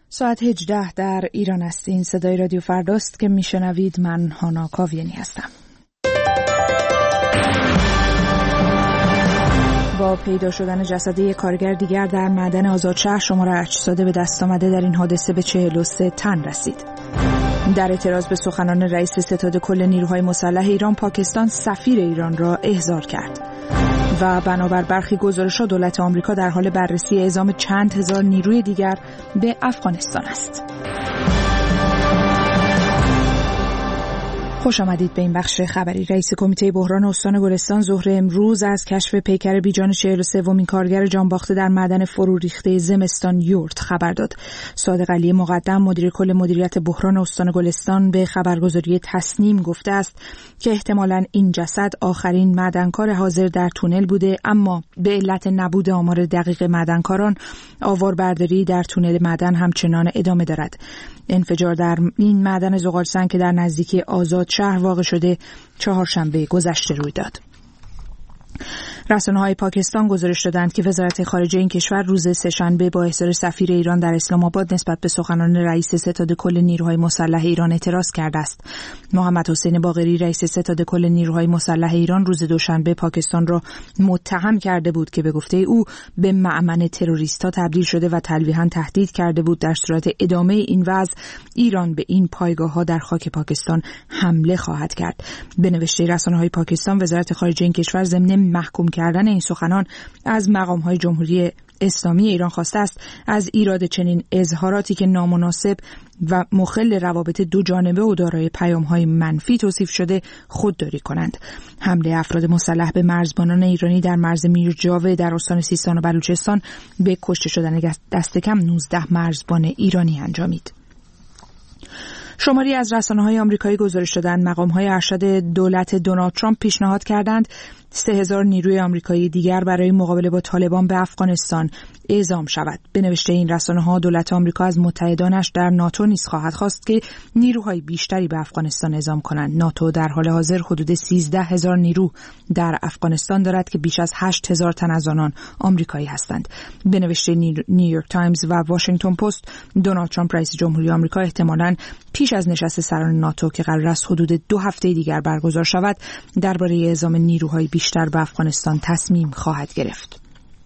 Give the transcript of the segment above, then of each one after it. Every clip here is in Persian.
ساعت 18 در ایران است. این صدای رادیو فرداست که میشنوید. من هانا کاویانی هستم. با پیدا شدن جسد یک کارگر دیگر در معدن آزادشهر، شمار اجساد به دست آمده در این حادثه به 43 تن رسید. در اعتراض به سخنان رئیس ستاد کل نیروهای مسلح ایران، پاکستان سفیر ایران را احضار کرد. و بنابر برخی گزارش‌ها دولت آمریکا در حال بررسی اعزام چند هزار نیروی دیگر به افغانستان است. خوش آمدید به این بخش خبری. رئیس کمیته بحران استان گلستان ظهر امروز از کشف پیکر بیجان 43مین کارگر جانباخته در معدن فرو ریخته زمستان یورت خبر داد. صادق علی مقدم، مدیر کل مدیریت بحران استان گلستان، به خبرگزاری تسنیم گفته است که احتمالاً این جسد آخرین معدنکار حاضر در تونل بوده، اما به علت نبود آمار دقیق معدنکاران، آواربرداری در تونل معدن همچنان ادامه دارد. انفجار در این معدن زغالسنگ که در نزدیکی آزادشهر واقع شده چهارشنبه گذشته روی داد. رسانه‌های پاکستان گزارش دادند که وزارت خارجه این کشور روز سه‌شنبه با احضار سفیر ایران در اسلام آباد نسبت به سخنان رئیس ستاد کل نیروهای مسلح ایران اعتراض کرده است. محمد حسین باقری، رئیس ستاد کل نیروهای مسلح ایران، روز دوشنبه پاکستان را متهم کرده بود که به گفته او به مأمن تروریست‌ها تبدیل شده و تلویحاً تهدید کرده بود در صورت ادامه این وضع ایران به این پایگاه‌ها در خاک پاکستان حمله خواهد کرد. به نوشته رسانه‌های پاکستان، وزارت خارجه این کشور ضمن محکوم کردن این سخنان از مقام‌های جمهوری اسلامی ایران خواسته است از ایراد چنین اظهاراتی که نامناسب و مخل روابط دو جانبه و دارای پیام‌های منفی توصیف شده خودداری کنند. حمله افراد مسلح به مرزبانان ایرانی در مرز میرجاوه در استان سیستان و بلوچستان به کشته شدن دست کم 19 مرزبان ایرانی انجامید. شماری از رسانه‌های آمریکایی گزارش دادند مقام‌های ارشد دولت دونالد ترامپ پیشنهاد کردند 3000 نیروی آمریکایی دیگر برای مقابله با طالبان به افغانستان اعزام شود. به نوشته این رسانه‌ها، دولت آمریکا از متحدانش در ناتو نیز خواهد خواست که نیروهای بیشتری به افغانستان اعزام کنند. ناتو در حال حاضر حدود 13000 نیرو در افغانستان دارد که بیش از 8000 تن از آنان آمریکایی هستند. به نوشته نیویورک تایمز و واشنگتن پست، دونالد ترامپ رئیس جمهوری آمریکا احتمالاً پیش از نشست سران ناتو که قرار است حدود 2 هفته دیگر برگزار شود، درباره اعزام نیروهای بیشتر به افغانستان تصمیم خواهد گرفت.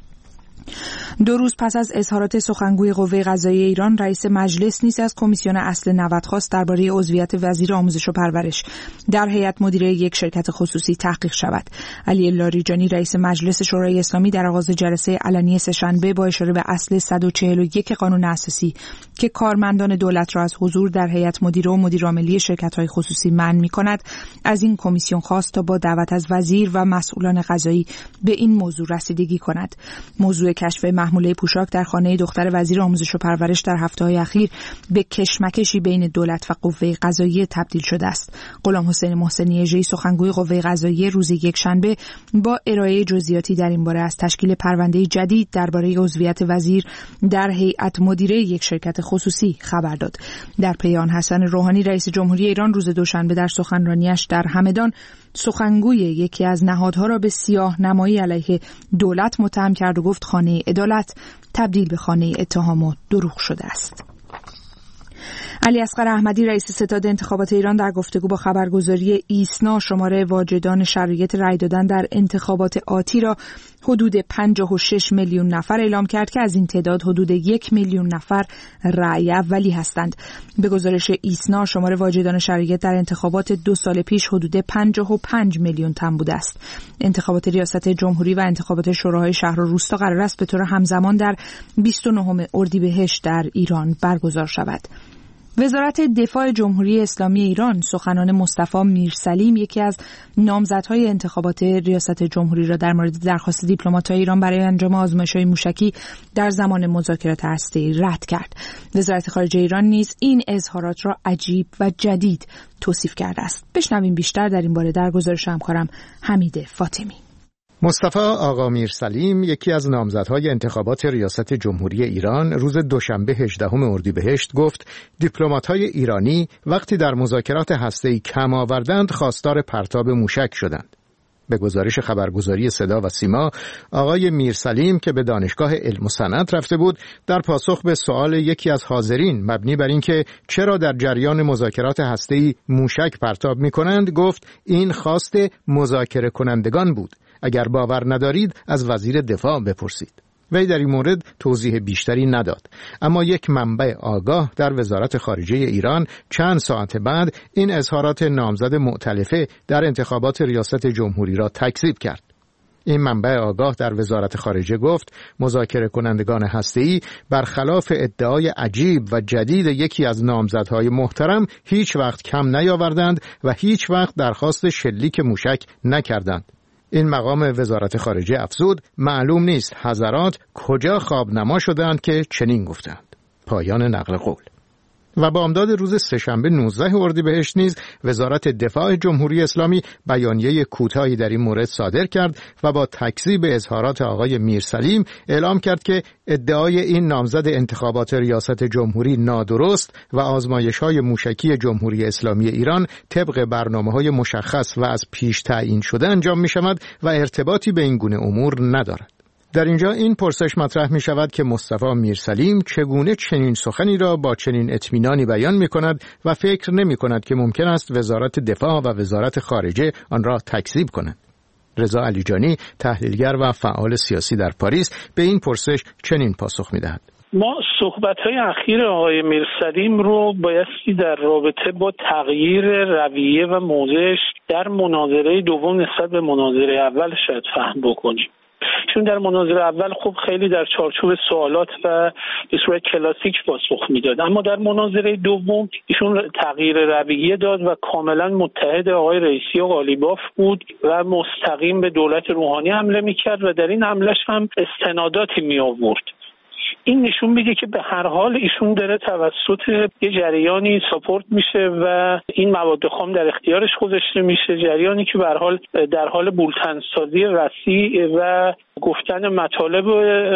2 روز پس از اظهارات سخنگوی قوه قضاییه ایران، رئیس مجلس نیز از کمیسیون اصل 90 خواست درباره عضویت وزیر آموزش و پرورش در هیئت مدیره یک شرکت خصوصی تحقیق شود. علی لاریجانی، رئیس مجلس شورای اسلامی، در آغاز جلسه علنی سه‌شنبه با اشاره به اصل 141 قانون اساسی که کارمندان دولت را از حضور در هیئت مدیره و مدیرعاملی شرکت‌های خصوصی منع می‌کند، از این کمیسیون خواست تا با دعوت از وزیر و مسئولان قضایی به این موضوع رسیدگی کند. موضوع کشف محموله پوشاک در خانه دختر وزیر آموزش و پرورش در هفته‌های اخیر به کشمکشی بین دولت و قوه قضاییه تبدیل شده است. غلام حسین محسنی اژه‌ای، سخنگوی قوه قضاییه، روز یکشنبه با ارائه جزئیاتی در این باره از تشکیل پرونده جدید درباره عضویت وزیر در هیئت مدیره یک شرکت خصوصی خبر داد. در پی آن، حسن روحانی، رئیس جمهوری ایران، روز دوشنبه در سخنرانیش در همدان سخنگوی یکی از نهادها را به سیاه‌نمایی علیه دولت متهم کرد و گفت خانه عدالت تبدیل به خانه اتهام و دروغ شده است. علی اصغر احمدی، رئیس ستاد انتخابات ایران، در گفتگو با خبرگزاری ایسنا شماره واجدان شرایط رأی دادن در انتخابات آتی را حدود 56 میلیون نفر اعلام کرد که از این تعداد حدود 1 میلیون نفر رأی اولی هستند. به گزارش ایسنا، شماره واجدان شرایط در انتخابات 2 سال پیش حدود 55 میلیون تن بوده است. انتخابات ریاست جمهوری و انتخابات شوراهای شهر و روستا قرار است به طور همزمان در 29 اردیبهشت در ایران برگزار شود. وزارت دفاع جمهوری اسلامی ایران سخنان مصطفی میرسلیم، یکی از نامزدهای انتخابات ریاست جمهوری، را در مورد درخواست دیپلمات‌های ایران برای انجام آزمایش‌های موشکی در زمان مذاکرات هسته‌ای رد کرد. وزارت خارجه ایران نیز این اظهارات را عجیب و جدید توصیف کرده است. بشنویم بیشتر در این باره در گزارش همکارم حمید فاطمی. مصطفی آقا میرسلیم، یکی از نامزدهای انتخابات ریاست جمهوری ایران، روز دوشنبه 18 اردیبهشت گفت دیپلمات‌های ایرانی وقتی در مذاکرات هسته‌ای کم آوردند خواستار پرتاب موشک شدند. به گزارش خبرگزاری صدا و سیما، آقای میرسلیم که به دانشگاه علم و صنعت رفته بود، در پاسخ به سوال یکی از حاضرین مبنی بر اینکه چرا در جریان مذاکرات هسته‌ای موشک پرتاب می‌کنند، گفت این خواست مذاکره کنندگان بود. اگر باور ندارید از وزیر دفاع بپرسید. وی در این مورد توضیح بیشتری نداد، اما یک منبع آگاه در وزارت خارجه ایران چند ساعت بعد این اظهارات نامزد مؤتلفه در انتخابات ریاست جمهوری را تکذیب کرد. این منبع آگاه در وزارت خارجه گفت مذاکره کنندگان هسته‌ای برخلاف ادعای عجیب و جدید یکی از نامزدهای محترم هیچ وقت کم نیاوردند و هیچ وقت درخواست شلیک موشک نکردند. این مقام وزارت خارجه افزود معلوم نیست حضرات کجا خوابنما شدند که چنین گفتند. پایان نقل قول. و با امداد روز سه‌شنبه 19 اردیبهشت نیز وزارت دفاع جمهوری اسلامی بیانیه کوتاهی در این مورد صادر کرد و با تکذیب اظهارات آقای میرسلیم اعلام کرد که ادعای این نامزد انتخابات ریاست جمهوری نادرست و آزمایش‌های موشکی جمهوری اسلامی ایران طبق برنامه‌های مشخص و از پیش تعیین شده انجام می‌شود و ارتباطی به این گونه امور ندارد. در اینجا این پرسش مطرح می شود که مصطفی میرسلیم چگونه چنین سخنی را با چنین اطمینانی بیان می کند و فکر نمی کند که ممکن است وزارت دفاع و وزارت خارجه آن را تکذیب کنند. رضا علیجانی، تحلیلگر و فعال سیاسی در پاریس، به این پرسش چنین پاسخ می دهد. ما صحبت‌های اخیر آقای میرسلیم رو بایستی در رابطه با تغییر رویه و موضعش در مناظره دوم نسبت به مناظره اول شاید فهم بکنیم. چون در مناظره اول خب خیلی در چارچوب سوالات و به صورت کلاسیک پاسخ میداد، اما در مناظره دوم ایشون تغییر رویه داد و کاملا متحد آقای رئیسی و قالیباف بود و مستقیم به دولت روحانی حمله میکرد و در این حملهش هم استناداتی می آورد. این نشون میده که به هر حال ایشون داره توسط یه جریانی ساپورت میشه و این مواد خام در اختیارش گذاشته میشه، جریانی که به هر حال در حال بولتنسازی وسیع و گفتن مطالب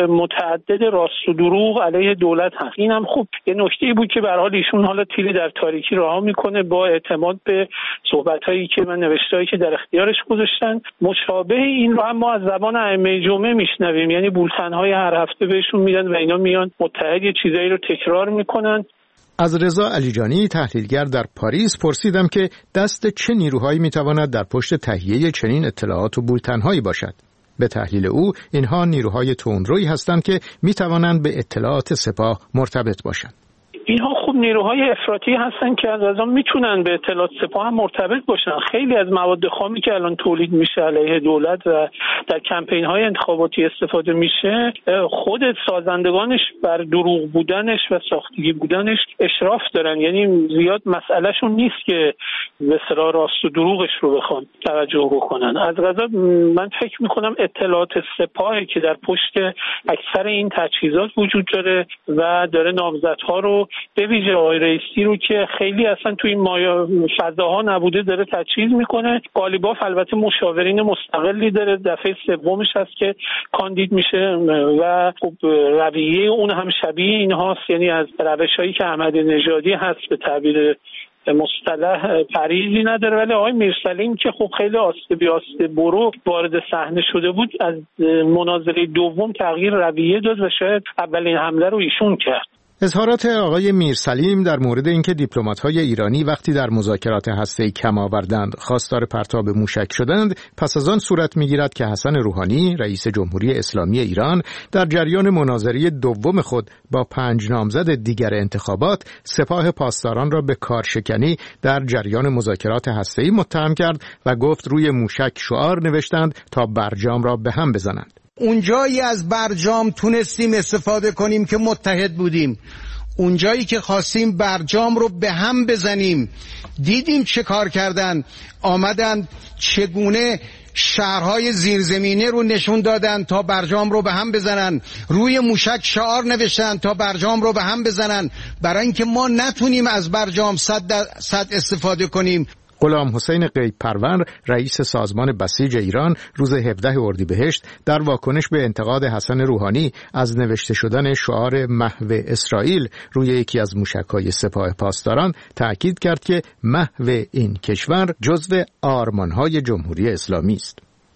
متعدد راست و دروغ علیه دولت هست. این هم خب یه نکته‌ای بود که به هر حال ایشون حالا تیری در تاریکی رها میکنه با اعتماد به صحبت‌هایی که من نوشته‌هایی که در اختیارش گذاشتن. مشابه این رو هم ما از زبان ائمه جمعه میشنویم، یعنی بولتن‌های هر هفته بهشون میدن و اینا میان متحد یه چیزایی رو تکرار میکنن. از رضا علیجانی، تحلیلگر در پاریس، پرسیدم که دست چه نیروهایی میتواند در پشت تهیه چنین اطلاعات و بولتن‌هایی باشد. به تحلیل او اینها نیروهای تندرویی هستند که میتوانند به اطلاعات سپاه مرتبط باشند. اینها خوب نیروهای افراطی هستن که از آن میتونن به اطلاعات سپاه هم مرتبط باشن. خیلی از مواد خامی که الان تولید میشه علیه دولت و در کمپین های انتخاباتی استفاده میشه، خود سازندگانش بر دروغ بودنش و ساختگی بودنش اشراف دارن، یعنی زیاد مسئلهشون نیست که به اصطلاح راست و دروغش رو بخوان توجه بکنن. از قضا من فکر میکنم اطلاعات سپاهی که در پشت اکثر این تجهیزات وجود داره و داره نامزدها رو به ویژه آقای رئیسی رو که خیلی اصلا توی این فضاها نبوده داره تجهیز میکنه. قالیباف البته مشاورین مستقلی داره، دفعه سومش هست که کاندید میشه و خب رویه اون هم شبیه این هاست، یعنی از روش‌هایی که احمدی نژادی هست به تعبیر مصطلح پریزی نداره. ولی آقای میرسلیم که خب خیلی آسته بی آسته برو وارد صحنه شده بود، از مناظره دوم تغییر رویه داد و شاید اولین حمله رو ایشون کرد. اظهارات آقای میرسلیم در مورد اینکه دیپلمات‌های ایرانی وقتی در مذاکرات هسته‌ای کم آوردند خواستار پرتاب موشک شدند، پس از آن صورت می‌گیرد که حسن روحانی رئیس جمهوری اسلامی ایران در جریان مناظره دوم خود با 5 نامزد دیگر انتخابات سپاه پاسداران را به کارشکنی در جریان مذاکرات هسته‌ای متهم کرد و گفت روی موشک شعار نوشتند تا برجام را به هم بزنند. اونجایی از برجام تونستیم استفاده کنیم که متحد بودیم، اونجایی که خواستیم برجام رو به هم بزنیم دیدیم چه کار کردن، آمدن چگونه شهرهای زیرزمینی رو نشون دادن تا برجام رو به هم بزنن، روی موشک شعار نوشتن تا برجام رو به هم بزنن، برای اینکه ما نتونیم از برجام 100% استفاده کنیم. غلام حسین غیب پرور رئیس سازمان بسیج ایران روز 17 اردیبهشت در واکنش به انتقاد حسن روحانی از نوشته شدن شعار محو اسرائیل روی یکی از موشک‌های سپاه پاسداران تأکید کرد که محو این کشور جزو آرمان‌های جمهوری اسلامی است.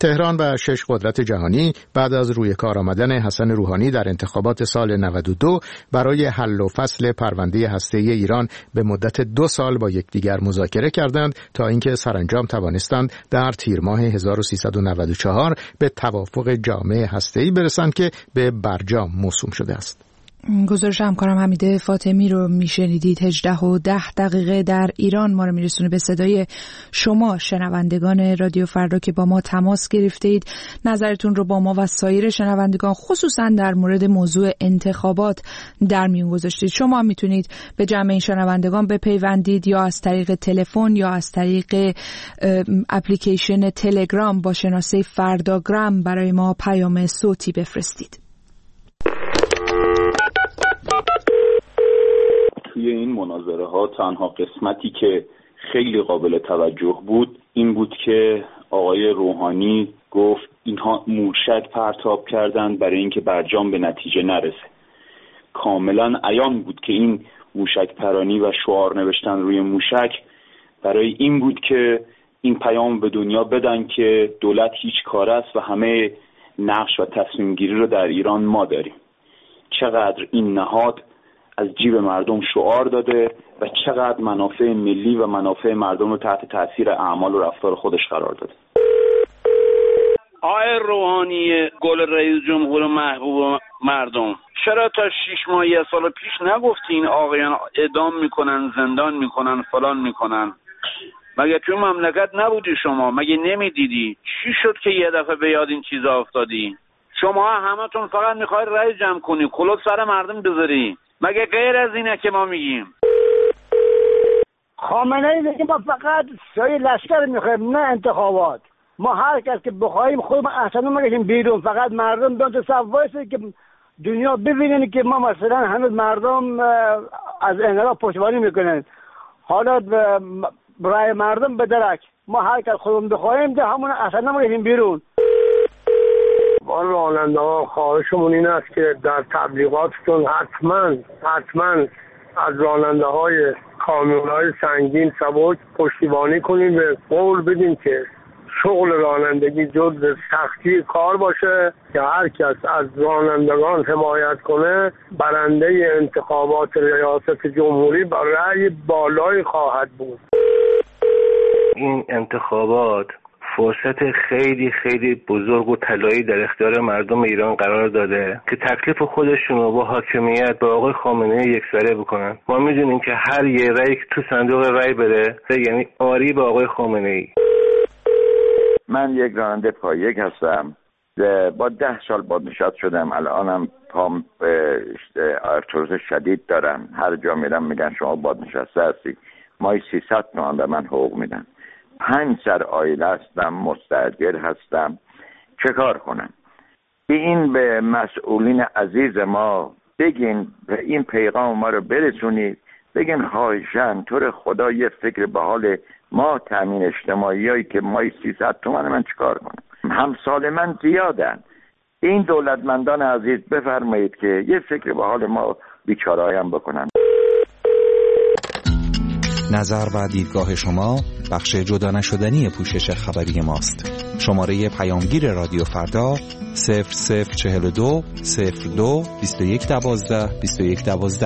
تهران و 6 قدرت جهانی بعد از روی کار آمدن حسن روحانی در انتخابات سال 92 برای حل و فصل پرونده هسته‌ای ایران به مدت 2 سال با یکدیگر مذاکره کردند تا اینکه سرانجام توانستند در تیر ماه 1394 به توافق جامع هسته‌ای برسند که به برجام موسوم شده است. گزارش همکارم حمیده فاطمی رو میشنیدید. 18:10 در ایران ما رو میرسونه به صدای شما شنوندگان رادیو فردا که با ما تماس گرفتید. نظرتون رو با ما و سایر شنوندگان خصوصا در مورد موضوع انتخابات در میون گذاشتید. شما میتونید به جمع این شنوندگان بپیوندید یا از طریق تلفن یا از طریق اپلیکیشن تلگرام با شناسه فرداگرام برای ما پیام صوتی بفرستید. توی این مناظره ها تنها قسمتی که خیلی قابل توجه بود این بود که آقای روحانی گفت اینها موشک پرتاب کردند برای اینکه برجام به نتیجه نرسه. کاملا عیان بود که این موشک پرانی و شعار نوشتن روی موشک برای این بود که این پیام به دنیا بدن که دولت هیچ کار است و همه نقش و تصمیم گیری رو در ایران ما داریم. چقدر این نهاد از جیب مردم شعار داده و چقدر منافع ملی و منافع مردم رو تحت تاثیر اعمال و رفتار خودش قرار داده. آقای روحانی گل رئیس جمهور محبوب مردم، چرا تا 6 ماه یه سال پیش نگفتین آقایان اعدام میکنن، زندان میکنن، فلان میکنن؟ مگه توی مملکت نبودی شما؟ مگه نمیدیدی؟ چی شد که یه دفعه به یاد این چیزا افتادی؟ شما همتون فقط میخواید رأی جمع کنی، کلوب سر مردم بذاری. مگه غیر از اینه که ما میگیم؟ خامنه‌ای میگه ما فقط سایه لشکر میخوایم، نه انتخابات. ما هر کس که بخوایم خودمون احسن میگیم بیرون، فقط مردم دون تو صف وایسه که دنیا ببینن که ما مثلا هنوز مردم از انقلاب پشتیبانی میکنن. حالا برای مردم به درک ما هر کس خودمون بخوایم ده همون احسن میگیم بیرون. راننده ها خواهشمون این است که در تبلیغاتتون حتما از راننده های کامیون های سنگین سبک پشتیبانی کنیم، به قول بدیم که شغل رانندگی جزء سختی کار باشه که هر کس از رانندگان حمایت کنه برنده انتخابات ریاست جمهوری با رأی بالایی خواهد بود. این انتخابات فرصت خیلی خیلی بزرگ و طلایی در اختیار مردم ایران قرار داده که تکلیف خودشون رو با حاکمیت با آقای خامنه‌ای یکسره بکنن. ما میدونیم که هر یه رأی که تو صندوق رأی بره یعنی آری به آقای خامنه‌ای. من یک راننده پایه هستم، با 10 سال بازنشسته شدم. الانم پام ارتروز شدید دارم، هر جا میرم میگن شما بازنشسته هستی. ماهی 300 تومان به من حقوق میدن. 5 سر عائله هستم، مستاجر هستم. چه کار کنم؟ این به مسئولین عزیز ما بگین، این پیغام ما رو برسونید، بگین خواهشاً طور خدا یه فکر به حال ما تامین اجتماعی هایی که ماهی 300 تومان من چیکار کنم؟ همسال من زیادن. این دولتمندان عزیز بفرمایید که یه فکر به حال ما بیچاره هم بکنن. نظر و دیدگاه شما بخش جدا نشدنی پوشش خبری ماست. شماره پیامگیر رادیو فردا 0042 02 21 12 21 12.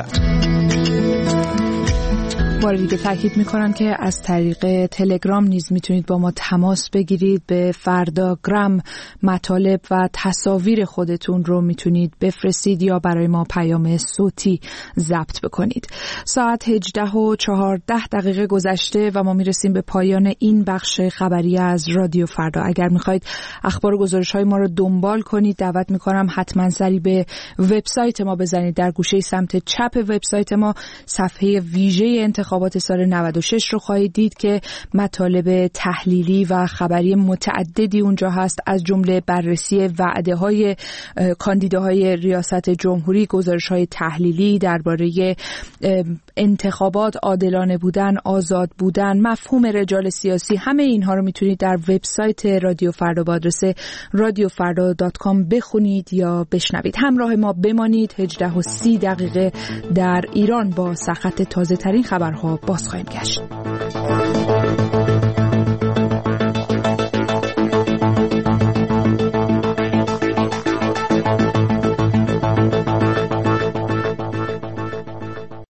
بار دیگه تاکید میکنم که از طریق تلگرام نیز میتونید با ما تماس بگیرید. به فرداگرام مطالب و تصاویر خودتون رو میتونید بفرستید یا برای ما پیام صوتی ضبط بکنید. ساعت 18:14 گذشته و ما میرسیم به پایان این بخش خبری از رادیو فردا. اگر میخواید اخبار و گزارش‌های ما رو دنبال کنید دعوت میکنم حتما سری به وبسایت ما بزنید. در گوشه سمت چپ وبسایت ما صفحه ویژه انتخابات سال 96 رو خواهید دید که مطالب تحلیلی و خبری متعددی اونجا هست، از جمله بررسی وعده‌های کاندیداهای ریاست جمهوری، گزارش‌های تحلیلی درباره انتخابات، عادلانه بودن، آزاد بودن، مفهوم رجال سیاسی. همه اینها رو میتونید در وبسایت رادیو فردا با آدرس radiofarda.com بخونید یا بشنوید. همراه ما بمانید. 18:30 در ایران با سرخط تازه ترین خبرها باز خواهیم گشت.